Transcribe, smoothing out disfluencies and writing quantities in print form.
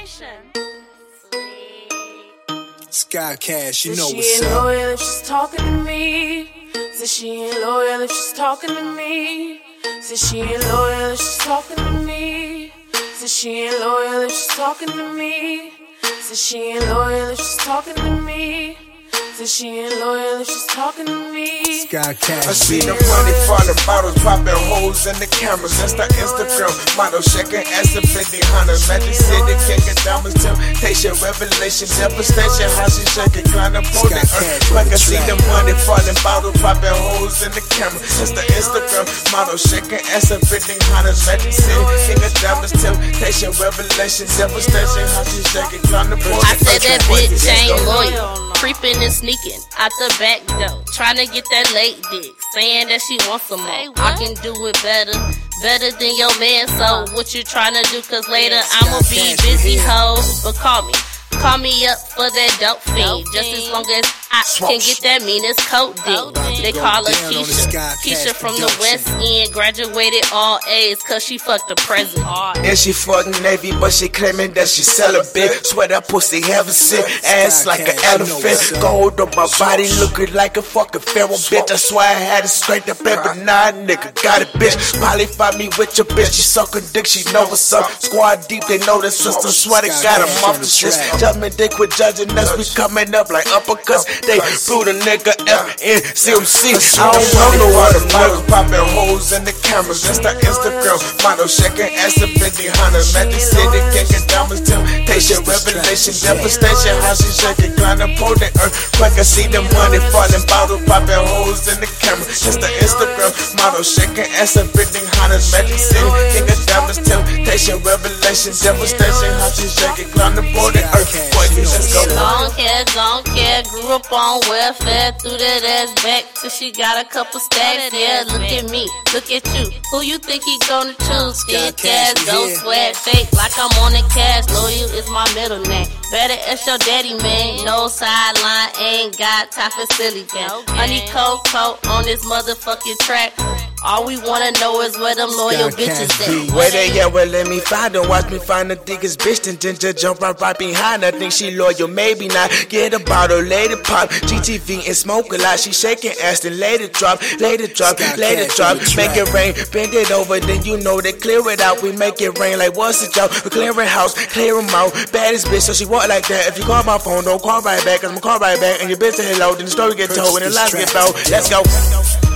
Sky Cash, you know Said what's she ain't up. loyal if she's talking to me. Said she ain't loyal if she's talking to me. Said she ain't loyal if she's talking to me. Said she ain't loyal if she's talking to me. Said she ain't loyal if she's talking to me. Said she ain't loyal if she's talking to me. Sky Cash. I see the money falling, bottles popping holes in the cameras. That's the Instagram model shaking ass up in the Honda. Magic City, kicking diamonds, temptation, revelation, devastation. How she shaking, climb up on the earth. I can see the money falling, bottles popping holes in the camera. That's the Instagram model shaking ass up in the Honda. Magic City, kicking diamonds, temptation, revelation, devastation. How she shaking, climb up on the earth. I said that bitch ain't loyal. Creeping and sneaking out the back door, trying to get that late dick, saying that she wants some more. I can do it better than your man. So what you trying to do? Cause later I'ma be busy, ho. But call me up for that dope fiend. Just as long as I can get that meanest coat dick. They call her Keisha from the West End. Graduated all A's cause she fucked the president. And she fucking Navy, but she claiming that she celibate. Swear that pussy heaven sent, ass like an elephant. Gold on my body, looking like a fucking feral bitch. That's why I had to straight up every night, nigga. Got it, bitch. Probably find me with your bitch. She sucking dick, she know what's up. Squad deep, they know the system. Swear to God, I'm off the shit. Judgment, they quit judging us. We coming up like uppercuts. They blew the nigga FNCMC. I don't know what the bottles popping holes in the cameras. That's the Instagram model shaking ass up in the Honda. Magic City, kicking diamonds, temptation, revelation, devastation. How she shaking, climb up on the earth. Quick, I see the money falling, bottles popping holes in the camera. That's the Instagram model shaking ass up in the Honda. Magic City, kicking diamonds, temptation, revelation, devastation. How she shaking, climb up on the earth. Boy, let's go. Don't care, grew up on welfare, threw that ass back till she got a couple stacks. Yeah, look at me, look at you. Who you think he gonna choose? Thick ass, don't sweat, fake like I'm on the cash. Loyal is my middle name. Better ask your daddy, man. No sideline, ain't got time for silly game. Honey cocoa on this motherfucking track. All we wanna know is where them loyal bitches at. Where they at? Well, let me find her. Watch me find the thickest bitch. Then just jump right behind her. Think she loyal, maybe not. Get a bottle, let it pop. GTV and smoke a lot. She shaking ass, then let it drop. Let it drop, let it drop. Make it rain, bend it over. Then you know they clear it out. We make it rain like what's the job? We clear a house, clear them out. Baddest bitch, so she walk like that. If you call my phone, don't call right back. Cause I'ma call right back. And your bitch say hello, then the story get told and the lies get told. Let's go.